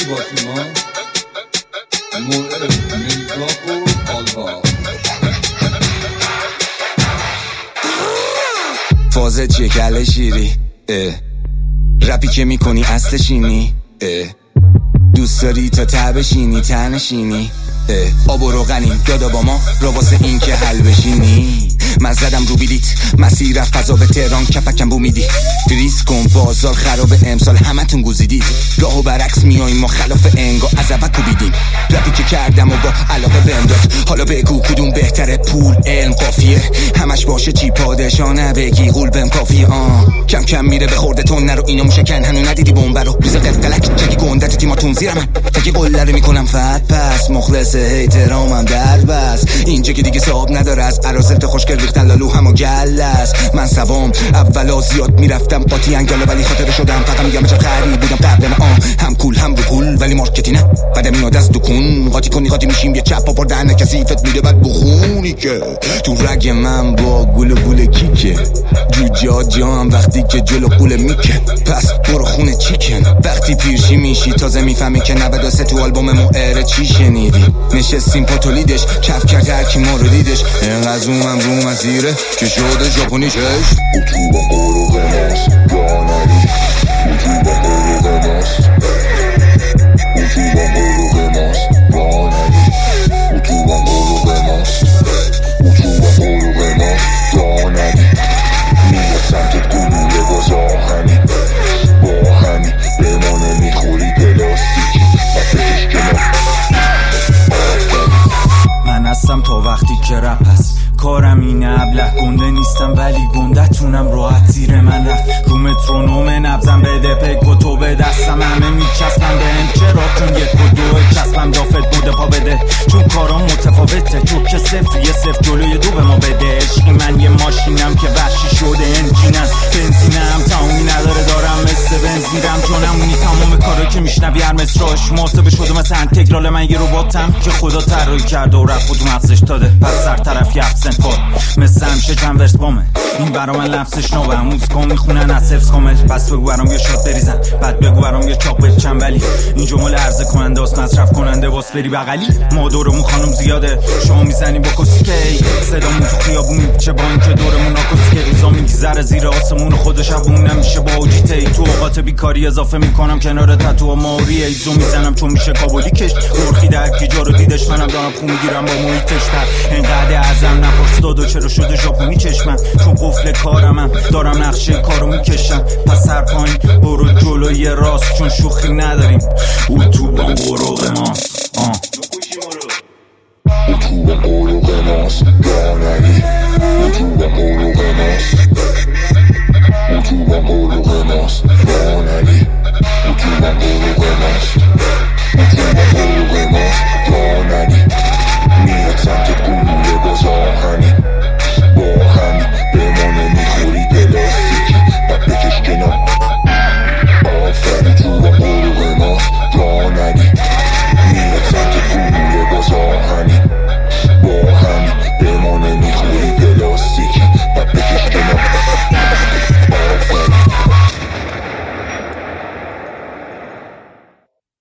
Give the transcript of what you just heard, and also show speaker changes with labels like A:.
A: باشیم ها. مورد میزاق و آلبا
B: فازه چیه کله شیری رپی که میکنی اصلشینی دوست داری تا تبشینی تنشینی آب و روغنیم دادا با ما را واسه این که حل بشینی. من زدم رو بیلیت مسیر رفت فضا به تهران کپکم بو میدی فریز کن بازار خراب امسال همه تون گوزیدید راهو برعکس میاییم ما خلاف انگا از اول کوبیدیم. رپی که کردم و با علاقه بهم داد حالا بگو کدوم بهتره پول علم قافیه همش باشه چی پادشاه بگی قول بهم کافیه کم کم میره به خورده تون نرو اینو میشکن هنو ندیدی بمب رو ریز قلقلک چکی گندت تیماتون زیرمن تکی قله رو میکنم فت پس مخلص احترامم در بس اینجا که دیگه صاحب نداره از عرازل تا خوشگل ریختن لالو هم و گلس. من سوام اولا زیاد میرفتم قاطی انگاله ولی خاطره شدم فقط میگم چه خری بودم قبل هم کول هم رو پول ولی مارکتی نه بعد میاد از دکون قاطی کنی قاطی میشیم یه چپ پا دهن کثیفت میده بعد بخونی که تو رگ من با گل و گل کیکه جوجا جام وقتی که جلو قول میکه پس برو خونه چیکن وقتی پیرشی میشی تازه میفهمی که 93 تو آلبوم موئر چی شنیدی نشستیم پا تولیدش کف کرد هرکی ما رو دیدش اینقدر زومم رو مسیره که شده ژاپنی چش
C: اتوبان برو قماس دانری اتوبان برو قماس اتوبان برو قماس دانری اتوبان برو قماس اتوبان برو قماس دانری میاد سمتت گلوله باز آهنی با همی بمانه میخوری پلاستیکی و بکش کنار.
D: من هستم تا وقتی که رپ هست کارم اینه ابله گنده نیستم ولی گنده تونم راحت زیر من رفت رو مترونوم نبزم بده پک و تو به دستم همه میچسبم به هم چرا چون یک و دو چسبم دافت بوده پا بده چون کارام متفاوته تو که صفر یه صفر جلوی دو به ما بده عشقی من یه ماشینم که وحشی شده انجینم بنزینم تمومی نداره دارم مثل بنز میرم چونم اونی تمام کارا که میشنوی هر مصراش محاسبه شده مثل انتگرال من یه رباتم که خدا طراحی کرده و رفت و تو مغزش داده پس سر طرف یفت سنفار مثل همیشه چند ورس بامه این برا من لفظش نوه موزیکا میخونن از حفظ کامل پس بگو برام یه شات بریزن بعد بگو برام یه چاپ بچن ولی این جمل عرضه کننده است مصرف کننده واس بری بغلی ما دورمون خانم زیاده شما میزنی با کسکی صدامون تو خیابون میپیچه با این که دورمون آکوسکی روزا میگذره زیر آسمون خود شبون نمیشه با اوجیتی تو اوقات بیکاری اضافه میکنم کنار تتو ماوری ایزو میزنم چون میشه کابلی کش مرخی در کی جا رو دیدش منم دارم خون میگیرم با محیطش تر اینقدر ازم نپرس دادو چرا شده ژاپنی چشمم چون قفل کارمم دارم نقشه کارو میکشم پس سر پایین برو جلوی راست چون شوخی نداریم اتوبان برو قماس
C: اتوبان برو قماس دانری اتوبان برو قماس اتوبان برو قماس دانری اتوبان برو قماس